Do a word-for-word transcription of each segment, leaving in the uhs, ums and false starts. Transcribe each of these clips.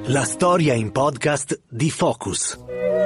La storia in podcast di Focus.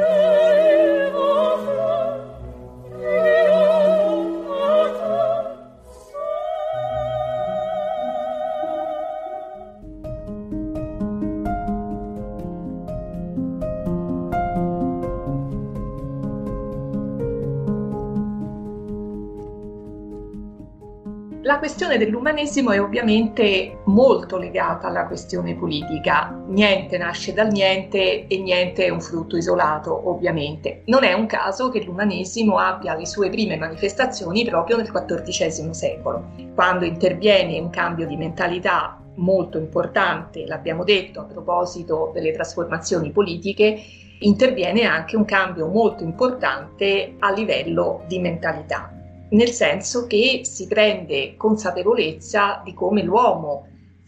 La questione dell'umanesimo è ovviamente molto legata alla questione politica. Niente nasce dal niente e niente è un frutto isolato, ovviamente. Non è un caso che l'umanesimo abbia le sue prime manifestazioni proprio nel quattordicesimo secolo, quando interviene un cambio di mentalità molto importante, l'abbiamo detto a proposito delle trasformazioni politiche, interviene anche un cambio molto importante a livello di mentalità. Nel senso che si prende consapevolezza di come l'uomo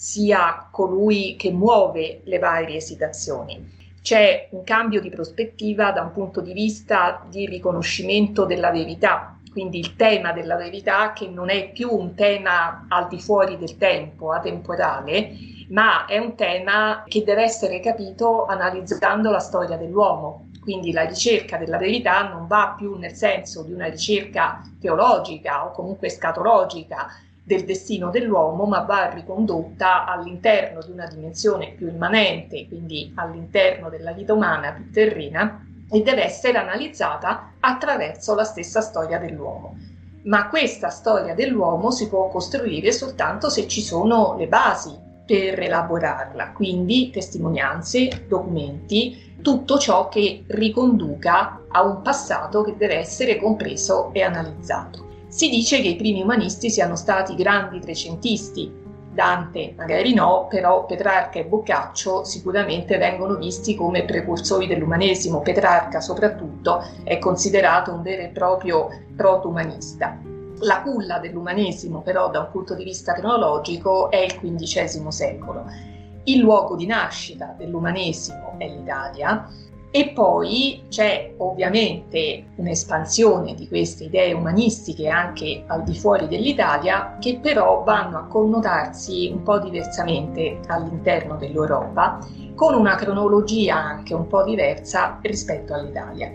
sia colui che muove le varie situazioni. C'è un cambio di prospettiva da un punto di vista di riconoscimento della verità, quindi il tema della verità che non è più un tema al di fuori del tempo, atemporale, ma è un tema che deve essere capito analizzando la storia dell'uomo. Quindi la ricerca della verità non va più nel senso di una ricerca teologica o comunque escatologica del destino dell'uomo, ma va ricondotta all'interno di una dimensione più immanente, quindi all'interno della vita umana più terrena, e deve essere analizzata attraverso la stessa storia dell'uomo. Ma questa storia dell'uomo si può costruire soltanto se ci sono le basi per elaborarla, quindi testimonianze, documenti, tutto ciò che riconduca a un passato che deve essere compreso e analizzato. Si dice che i primi umanisti siano stati grandi trecentisti. Dante magari no, però Petrarca e Boccaccio sicuramente vengono visti come precursori dell'umanesimo. Petrarca soprattutto è considerato un vero e proprio proto-umanista. La culla dell'umanesimo però da un punto di vista cronologico è il quindicesimo secolo. Il luogo di nascita dell'umanesimo è l'Italia e poi c'è ovviamente un'espansione di queste idee umanistiche anche al di fuori dell'Italia che però vanno a connotarsi un po' diversamente all'interno dell'Europa con una cronologia anche un po' diversa rispetto all'Italia.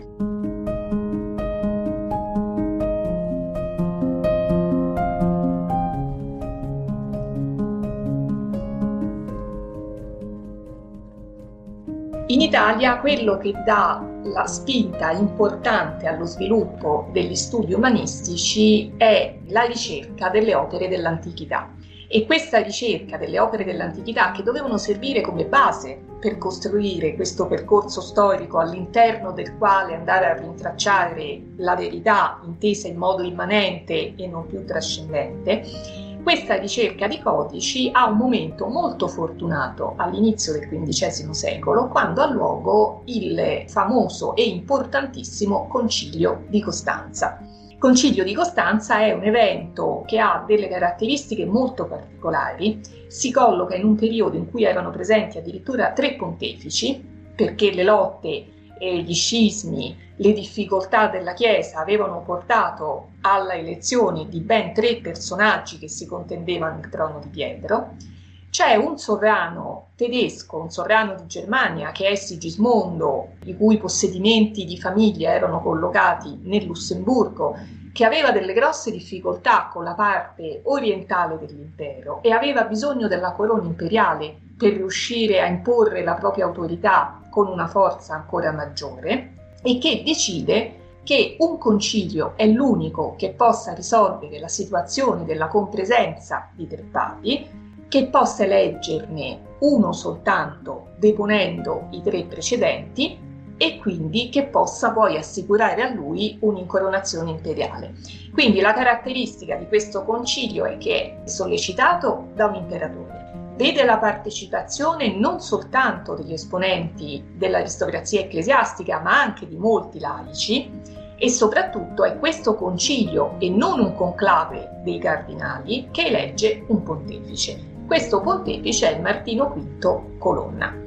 In Italia quello che dà la spinta importante allo sviluppo degli studi umanistici è la ricerca delle opere dell'antichità. E questa ricerca delle opere dell'antichità, che dovevano servire come base per costruire questo percorso storico all'interno del quale andare a rintracciare la verità intesa in modo immanente e non più trascendente, questa ricerca di codici ha un momento molto fortunato all'inizio del quindicesimo secolo, quando ha luogo il famoso e importantissimo Concilio di Costanza. Il Concilio di Costanza è un evento che ha delle caratteristiche molto particolari, si colloca in un periodo in cui erano presenti addirittura tre pontefici, perché le lotte e gli scismi, le difficoltà della Chiesa avevano portato alla elezione di ben tre personaggi che si contendevano il trono di Pietro. C'è un sovrano tedesco, un sovrano di Germania, che è Sigismondo, i cui possedimenti di famiglia erano collocati nel Lussemburgo, che aveva delle grosse difficoltà con la parte orientale dell'impero e aveva bisogno della corona imperiale per riuscire a imporre la propria autorità con una forza ancora maggiore, e che decide che un concilio è l'unico che possa risolvere la situazione della compresenza di tre papi, che possa eleggerne uno soltanto deponendo i tre precedenti e quindi che possa poi assicurare a lui un'incoronazione imperiale. Quindi la caratteristica di questo concilio è che è sollecitato da un imperatore, vede la partecipazione non soltanto degli esponenti dell'aristocrazia ecclesiastica, ma anche di molti laici, e soprattutto è questo concilio e non un conclave dei cardinali che elegge un pontefice. Questo pontefice è Martino quinto Colonna.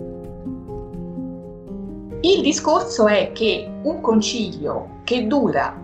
Il discorso è che un concilio che dura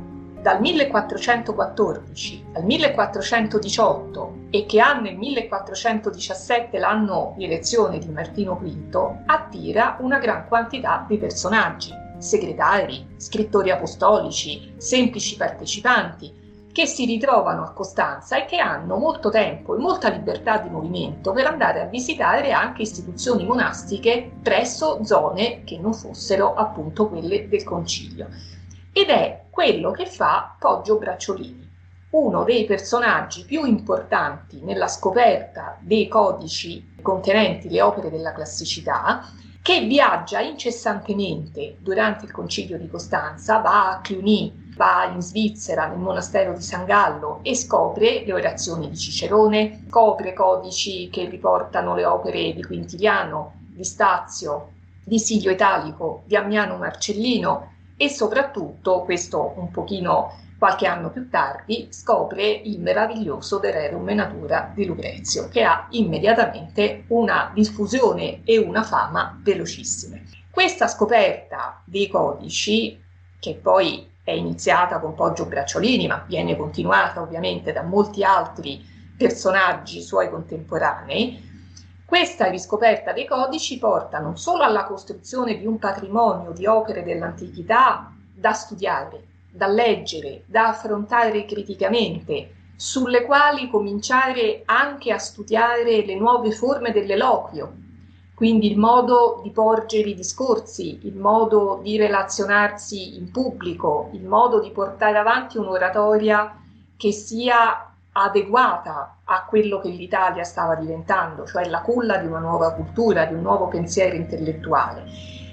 dal millequattrocentoquattordici al millequattrocentodiciotto e che ha nel millequattrocentodiciassette l'anno di elezione di Martino V, attira una gran quantità di personaggi, segretari, scrittori apostolici, semplici partecipanti, che si ritrovano a Costanza e che hanno molto tempo e molta libertà di movimento per andare a visitare anche istituzioni monastiche presso zone che non fossero appunto quelle del concilio. Ed è quello che fa Poggio Bracciolini, uno dei personaggi più importanti nella scoperta dei codici contenenti le opere della classicità, che viaggia incessantemente durante il concilio di Costanza, va a Cluny, va in Svizzera, nel monastero di San Gallo, e scopre le orazioni di Cicerone, scopre codici che riportano le opere di Quintiliano, di Stazio, di Silio Italico, di Ammiano Marcellino e soprattutto, questo un pochino qualche anno più tardi, scopre il meraviglioso De Rerum Natura di Lucrezio, che ha immediatamente una diffusione e una fama velocissime. Questa scoperta dei codici, che poi è iniziata con Poggio Bracciolini, ma viene continuata ovviamente da molti altri personaggi suoi contemporanei, questa riscoperta dei codici porta non solo alla costruzione di un patrimonio di opere dell'antichità da studiare, da leggere, da affrontare criticamente, sulle quali cominciare anche a studiare le nuove forme dell'eloquio, quindi il modo di porgere i discorsi, il modo di relazionarsi in pubblico, il modo di portare avanti un'oratoria che sia adeguata a quello che l'Italia stava diventando, cioè la culla di una nuova cultura, di un nuovo pensiero intellettuale.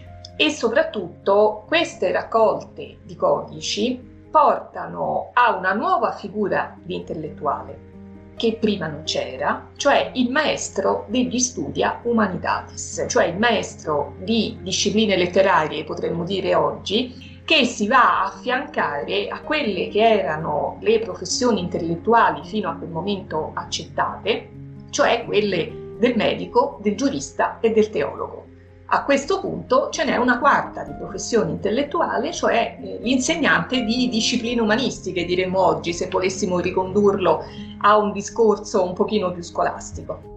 E soprattutto queste raccolte di codici portano a una nuova figura di intellettuale che prima non c'era, cioè il maestro degli studia humanitatis, cioè il maestro di discipline letterarie, potremmo dire oggi, che si va a affiancare a quelle che erano le professioni intellettuali fino a quel momento accettate, cioè quelle del medico, del giurista e del teologo. A questo punto ce n'è una quarta di professione intellettuale, cioè eh, l'insegnante di discipline umanistiche, diremmo oggi, se volessimo ricondurlo a un discorso un pochino più scolastico.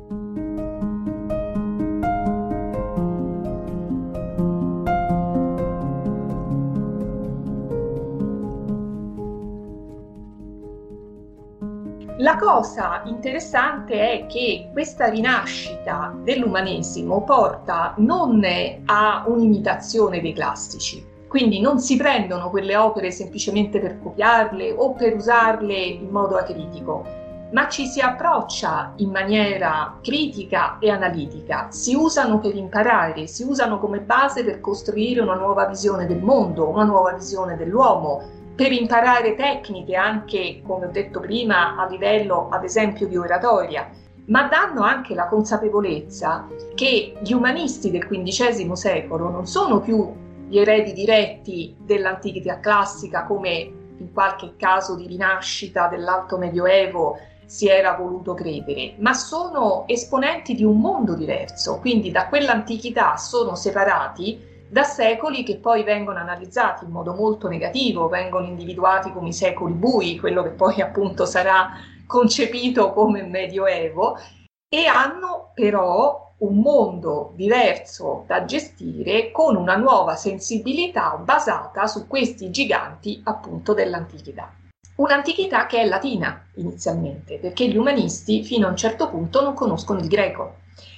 La cosa interessante è che questa rinascita dell'umanesimo porta non a un'imitazione dei classici, quindi non si prendono quelle opere semplicemente per copiarle o per usarle in modo acritico, ma ci si approccia in maniera critica e analitica, si usano per imparare, si usano come base per costruire una nuova visione del mondo, una nuova visione dell'uomo, per imparare tecniche anche, come ho detto prima, a livello ad esempio di oratoria, ma danno anche la consapevolezza che gli umanisti del quindicesimo secolo non sono più gli eredi diretti dell'antichità classica, come in qualche caso di rinascita dell'alto medioevo si era voluto credere, ma sono esponenti di un mondo diverso, quindi da quell'antichità sono separati da secoli che poi vengono analizzati in modo molto negativo, vengono individuati come i secoli bui, quello che poi appunto sarà concepito come medioevo, e hanno però un mondo diverso da gestire con una nuova sensibilità basata su questi giganti appunto dell'antichità. Un'antichità che è latina inizialmente, perché gli umanisti fino a un certo punto non conoscono il greco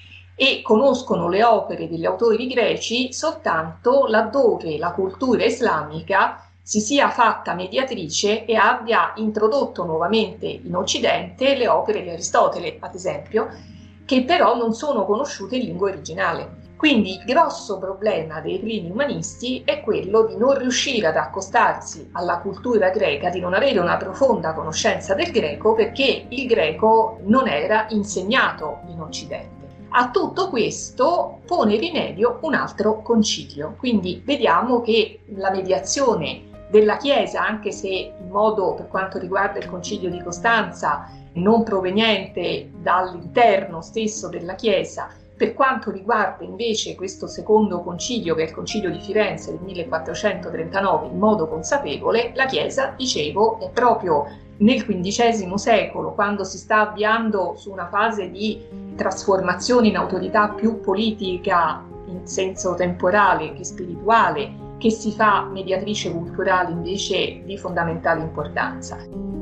e conoscono le opere degli autori greci soltanto laddove la cultura islamica si sia fatta mediatrice e abbia introdotto nuovamente in Occidente le opere di Aristotele, ad esempio, che però non sono conosciute in lingua originale. Quindi il grosso problema dei primi umanisti è quello di non riuscire ad accostarsi alla cultura greca, di non avere una profonda conoscenza del greco, perché il greco non era insegnato in Occidente. A tutto questo pone rimedio un altro concilio, quindi vediamo che la mediazione della Chiesa, anche se in modo per quanto riguarda il concilio di Costanza non proveniente dall'interno stesso della Chiesa, Per quanto riguarda invece questo secondo concilio, che è il concilio di Firenze del millequattrocentotrentanove, in modo consapevole, la Chiesa, dicevo, è proprio nel quindicesimo secolo, quando si sta avviando su una fase di trasformazione in autorità più politica in senso temporale che spirituale, che si fa mediatrice culturale invece di fondamentale importanza.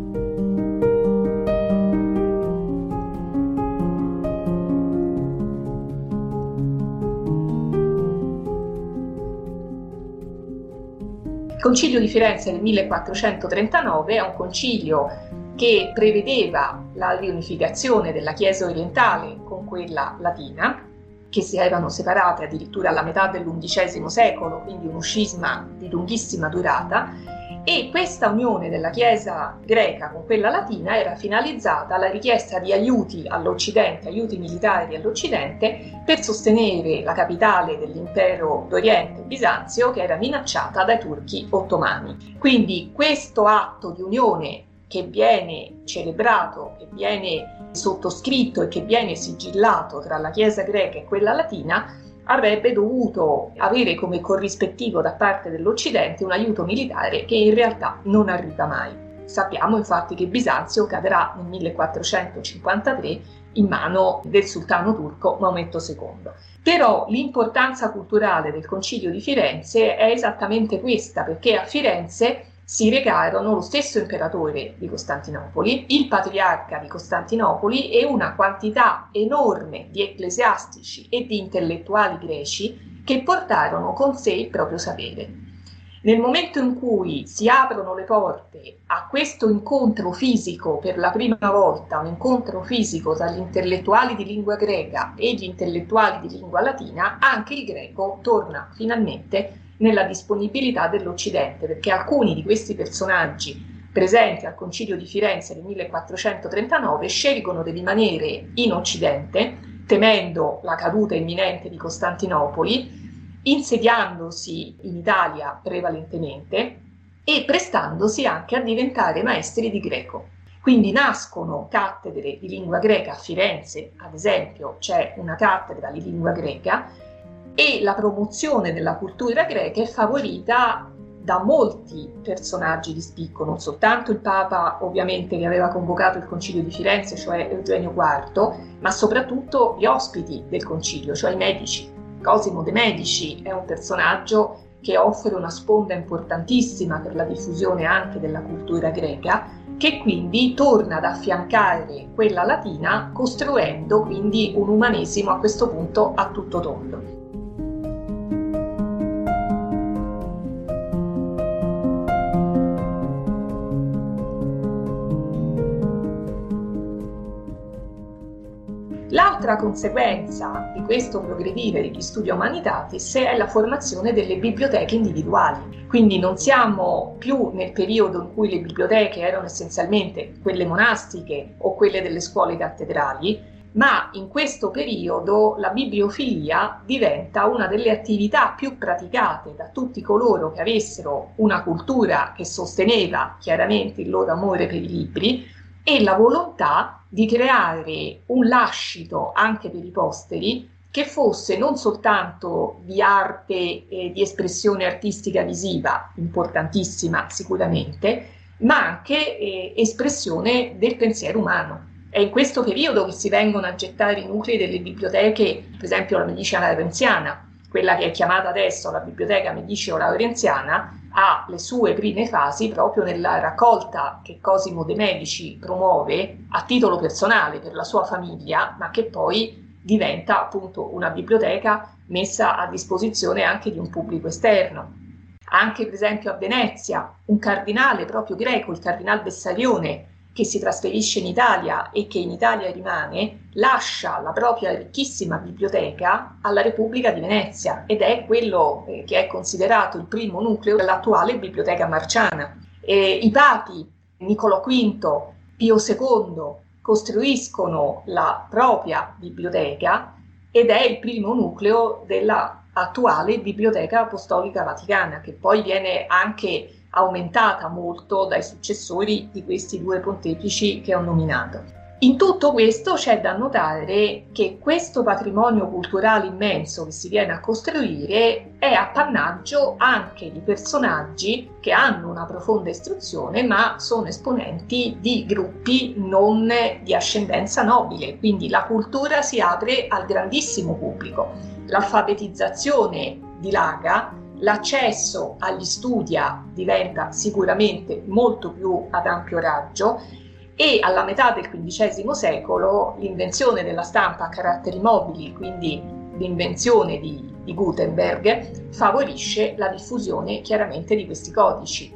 Il Concilio di Firenze del millequattrocentotrentanove è un concilio che prevedeva la riunificazione della Chiesa orientale con quella latina, che si erano separate addirittura alla metà dell'undicesimo secolo, quindi uno scisma di lunghissima durata, e questa unione della Chiesa greca con quella latina era finalizzata alla richiesta di aiuti all'Occidente, aiuti militari all'Occidente, per sostenere la capitale dell'impero d'Oriente, Bisanzio, che era minacciata dai turchi ottomani. Quindi questo atto di unione che viene celebrato, che viene sottoscritto e che viene sigillato tra la Chiesa greca e quella latina, avrebbe dovuto avere come corrispettivo da parte dell'Occidente un aiuto militare che in realtà non arriva mai. Sappiamo infatti che Bisanzio cadrà nel millequattrocentocinquantatré in mano del sultano turco Maometto secondo. Però l'importanza culturale del Concilio di Firenze è esattamente questa, perché a Firenze si recarono lo stesso imperatore di Costantinopoli, il patriarca di Costantinopoli e una quantità enorme di ecclesiastici e di intellettuali greci che portarono con sé il proprio sapere. Nel momento in cui si aprono le porte a questo incontro fisico per la prima volta, un incontro fisico tra gli intellettuali di lingua greca e gli intellettuali di lingua latina, anche il greco torna finalmente nella disponibilità dell'Occidente, perché alcuni di questi personaggi presenti al Concilio di Firenze del millequattrocentotrentanove scelgono di rimanere in Occidente, temendo la caduta imminente di Costantinopoli, insediandosi in Italia prevalentemente e prestandosi anche a diventare maestri di greco. Quindi nascono cattedre di lingua greca a Firenze, ad esempio c'è una cattedra di lingua greca, e la promozione della cultura greca è favorita da molti personaggi di spicco, non soltanto il Papa ovviamente che aveva convocato il Concilio di Firenze, cioè Eugenio quarto, ma soprattutto gli ospiti del Concilio, cioè i medici. Cosimo de' Medici è un personaggio che offre una sponda importantissima per la diffusione anche della cultura greca, che quindi torna ad affiancare quella latina, costruendo quindi un umanesimo a questo punto a tutto tondo. L'altra conseguenza di questo progredire degli Studia Humanitatis è la formazione delle biblioteche individuali. Quindi non siamo più nel periodo in cui le biblioteche erano essenzialmente quelle monastiche o quelle delle scuole cattedrali, ma in questo periodo la bibliofilia diventa una delle attività più praticate da tutti coloro che avessero una cultura che sosteneva chiaramente il loro amore per i libri e la volontà di creare un lascito anche per i posteri che fosse non soltanto di arte e di espressione artistica visiva, importantissima sicuramente, ma anche eh, espressione del pensiero umano. È in questo periodo che si vengono a gettare i nuclei delle biblioteche, per esempio la Medicea Laurenziana, quella che è chiamata adesso la Biblioteca Mediceo Laurenziana, ha le sue prime fasi proprio nella raccolta che Cosimo de' Medici promuove a titolo personale per la sua famiglia, ma che poi diventa appunto una biblioteca messa a disposizione anche di un pubblico esterno. Anche per esempio a Venezia, un cardinale proprio greco, il cardinal Bessarione, che si trasferisce in Italia e che in Italia rimane, lascia la propria ricchissima biblioteca alla Repubblica di Venezia ed è quello eh, che è considerato il primo nucleo dell'attuale Biblioteca Marciana. E i papi Niccolò quinto, Pio secondo costruiscono la propria biblioteca ed è il primo nucleo della attuale Biblioteca Apostolica Vaticana, che poi viene anche aumentata molto dai successori di questi due pontefici che ho nominato. In tutto questo c'è da notare che questo patrimonio culturale immenso che si viene a costruire è appannaggio anche di personaggi che hanno una profonda istruzione ma sono esponenti di gruppi non di ascendenza nobile, quindi la cultura si apre al grandissimo pubblico. L'alfabetizzazione dilaga, l'accesso agli studia diventa sicuramente molto più ad ampio raggio e alla metà del quindicesimo secolo l'invenzione della stampa a caratteri mobili, quindi l'invenzione di, di Gutenberg, favorisce la diffusione chiaramente di questi codici.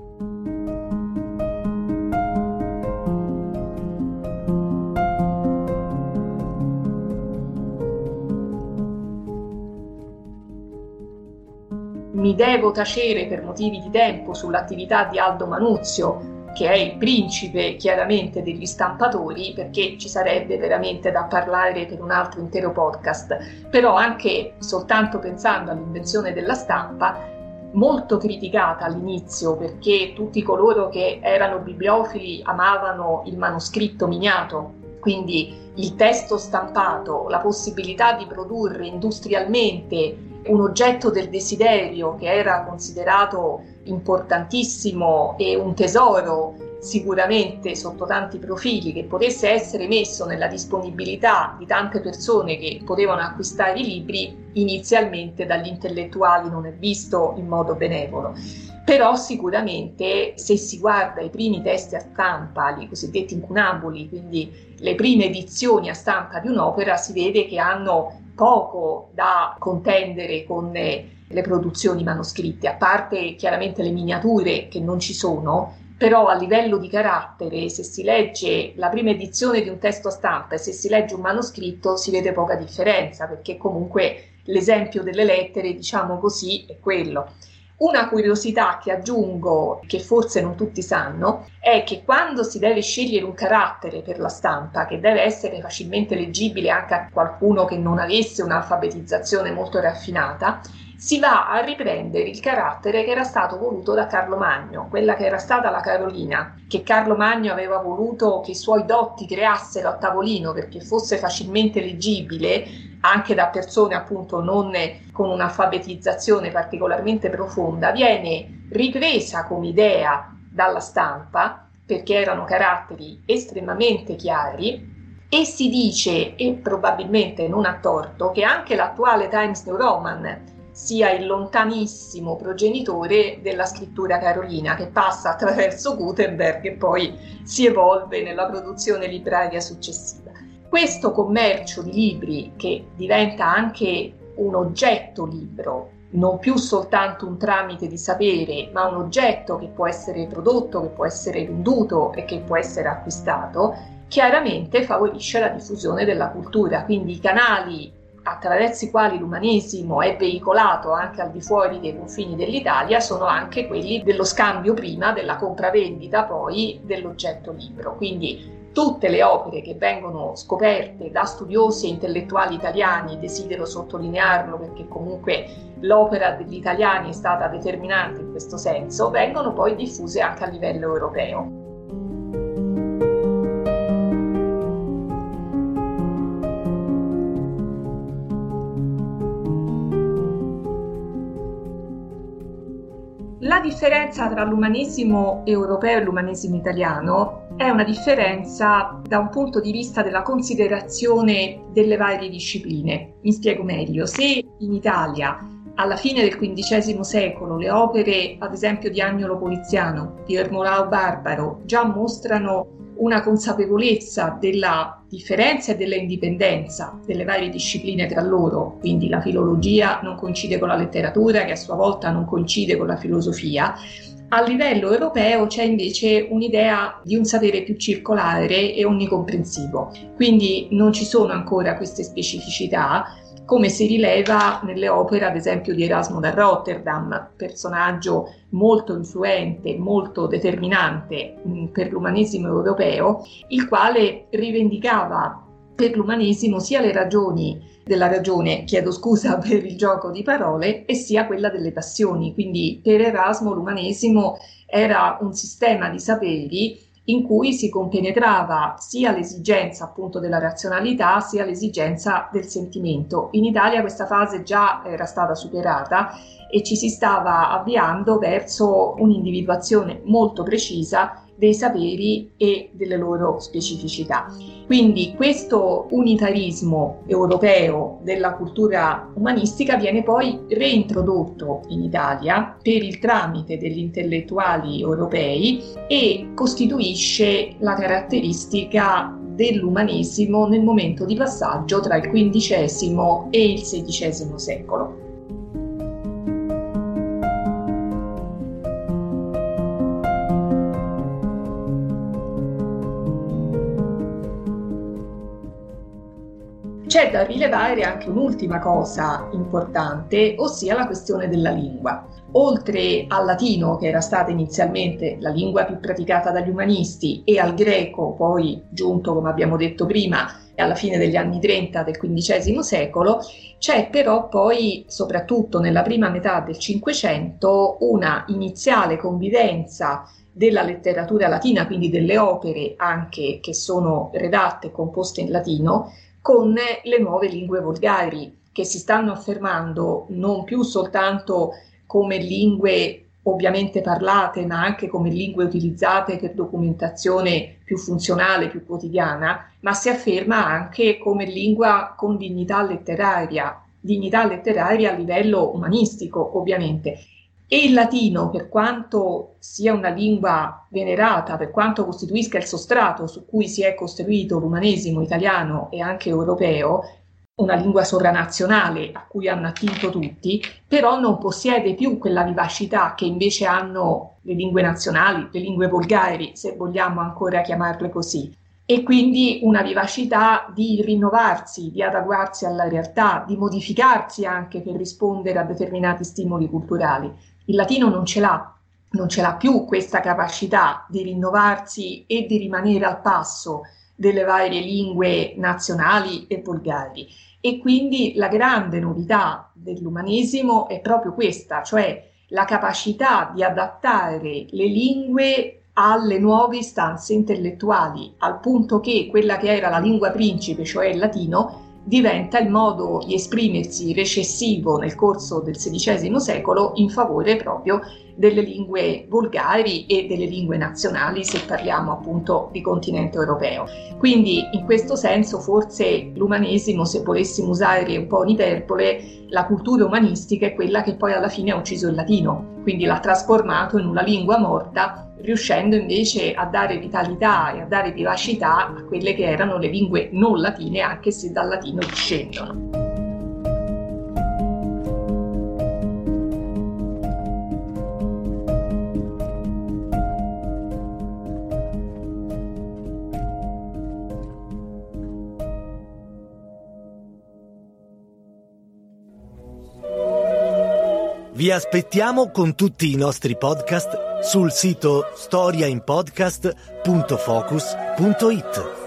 Mi devo tacere per motivi di tempo sull'attività di Aldo Manuzio, che è il principe chiaramente degli stampatori, perché ci sarebbe veramente da parlare per un altro intero podcast, però anche soltanto pensando all'invenzione della stampa, molto criticata all'inizio perché tutti coloro che erano bibliofili amavano il manoscritto miniato, quindi il testo stampato, la possibilità di produrre industrialmente un oggetto del desiderio che era considerato importantissimo e un tesoro sicuramente sotto tanti profili, che potesse essere messo nella disponibilità di tante persone che potevano acquistare i libri, inizialmente dagli intellettuali non è visto in modo benevolo. Però sicuramente se si guarda i primi testi a stampa, i cosiddetti incunaboli, quindi le prime edizioni a stampa di un'opera, si vede che hanno poco da contendere con le produzioni manoscritte, a parte chiaramente le miniature che non ci sono, però a livello di carattere, se si legge la prima edizione di un testo a stampa e se si legge un manoscritto si vede poca differenza, perché comunque l'esempio delle lettere, diciamo così, è quello. Una curiosità che aggiungo, che forse non tutti sanno, è che quando si deve scegliere un carattere per la stampa, che deve essere facilmente leggibile anche a qualcuno che non avesse un'alfabetizzazione molto raffinata, si va a riprendere il carattere che era stato voluto da Carlo Magno, quella che era stata la Carolina, che Carlo Magno aveva voluto che i suoi dotti creassero a tavolino perché fosse facilmente leggibile anche da persone appunto non con un'alfabetizzazione particolarmente profonda, viene ripresa come idea dalla stampa perché erano caratteri estremamente chiari. E si dice, e probabilmente non a torto, che anche l'attuale Times New Roman sia il lontanissimo progenitore della scrittura carolina, che passa attraverso Gutenberg e poi si evolve nella produzione libraria successiva. Questo commercio di libri, che diventa anche un oggetto libro, non più soltanto un tramite di sapere, ma un oggetto che può essere prodotto, che può essere venduto e che può essere acquistato, chiaramente favorisce la diffusione della cultura. Quindi i canali attraverso i quali l'umanesimo è veicolato anche al di fuori dei confini dell'Italia sono anche quelli dello scambio prima, della compravendita poi dell'oggetto libro. Quindi tutte le opere che vengono scoperte da studiosi e intellettuali italiani, desidero sottolinearlo perché comunque l'opera degli italiani è stata determinante in questo senso, vengono poi diffuse anche a livello europeo. La differenza tra l'umanesimo europeo e l'umanesimo italiano è una differenza da un punto di vista della considerazione delle varie discipline. Mi spiego meglio. Se in Italia alla fine del quindicesimo secolo le opere, ad esempio di Agnolo Poliziano, di Ermolao Barbaro, già mostrano una consapevolezza della differenza e della indipendenza delle varie discipline tra loro, quindi la filologia non coincide con la letteratura, che a sua volta non coincide con la filosofia. A livello europeo c'è invece un'idea di un sapere più circolare e onnicomprensivo, quindi non ci sono ancora queste specificità, come si rileva nelle opere ad esempio di Erasmo da Rotterdam, personaggio molto influente, molto determinante mh, per l'umanesimo europeo, il quale rivendicava per l'umanesimo sia le ragioni della ragione, chiedo scusa per il gioco di parole, e sia quella delle passioni. Quindi per Erasmo l'umanesimo era un sistema di saperi in cui si compenetrava sia l'esigenza appunto della razionalità sia l'esigenza del sentimento. In Italia questa fase già era stata superata e ci si stava avviando verso un'individuazione molto precisa dei saperi e delle loro specificità. Quindi questo unitarismo europeo della cultura umanistica viene poi reintrodotto in Italia per il tramite degli intellettuali europei e costituisce la caratteristica dell'umanesimo nel momento di passaggio tra il quindicesimo e il sedicesimo secolo. C'è da rilevare anche un'ultima cosa importante, ossia la questione della lingua. Oltre al latino, che era stata inizialmente la lingua più praticata dagli umanisti, e al greco, poi giunto, come abbiamo detto prima, alla fine degli anni trenta del quindicesimo secolo, c'è però poi, soprattutto nella prima metà del Cinquecento, una iniziale convivenza della letteratura latina, quindi delle opere anche che sono redatte e composte in latino, con le nuove lingue volgari, che si stanno affermando non più soltanto come lingue ovviamente parlate, ma anche come lingue utilizzate per documentazione più funzionale, più quotidiana, ma si afferma anche come lingua con dignità letteraria, dignità letteraria a livello umanistico ovviamente. E il latino, per quanto sia una lingua venerata, per quanto costituisca il sostrato su cui si è costruito l'umanesimo italiano e anche europeo, una lingua sovranazionale a cui hanno attinto tutti, però non possiede più quella vivacità che invece hanno le lingue nazionali, le lingue volgari, se vogliamo ancora chiamarle così. E quindi una vivacità di rinnovarsi, di adeguarsi alla realtà, di modificarsi anche per rispondere a determinati stimoli culturali. Il latino non ce l'ha, non ce l'ha più questa capacità di rinnovarsi e di rimanere al passo delle varie lingue nazionali e volgari. E quindi la grande novità dell'umanesimo è proprio questa, cioè la capacità di adattare le lingue alle nuove istanze intellettuali, al punto che quella che era la lingua principe, cioè il latino, diventa il modo di esprimersi recessivo nel corso del sedicesimo secolo in favore proprio delle lingue volgari e delle lingue nazionali, se parliamo appunto di continente europeo. Quindi in questo senso forse l'umanesimo, se volessimo usare un po' un'iperbole, la cultura umanistica è quella che poi alla fine ha ucciso il latino, quindi l'ha trasformato in una lingua morta, riuscendo invece a dare vitalità e a dare vivacità a quelle che erano le lingue non latine, anche se dal latino discendono. Vi aspettiamo con tutti i nostri podcast sul sito storia in podcast punto focus punto it.